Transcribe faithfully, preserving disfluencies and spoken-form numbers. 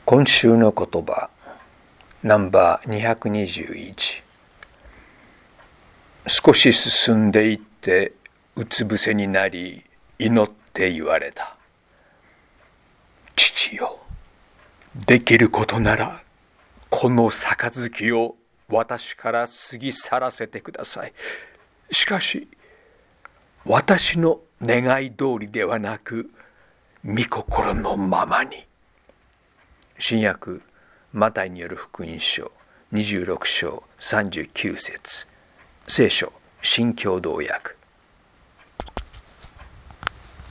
今週の言葉ナンバーにひゃくにじゅういち。少し進んでいってうつ伏せになり祈って言われた。父よ、できることならこの杯を私から過ぎ去らせてください。しかし私の願い通りではなく御心のままに。新約マタイによる福音書にじゅうろく章さんじゅうきゅう節、聖書新共同訳。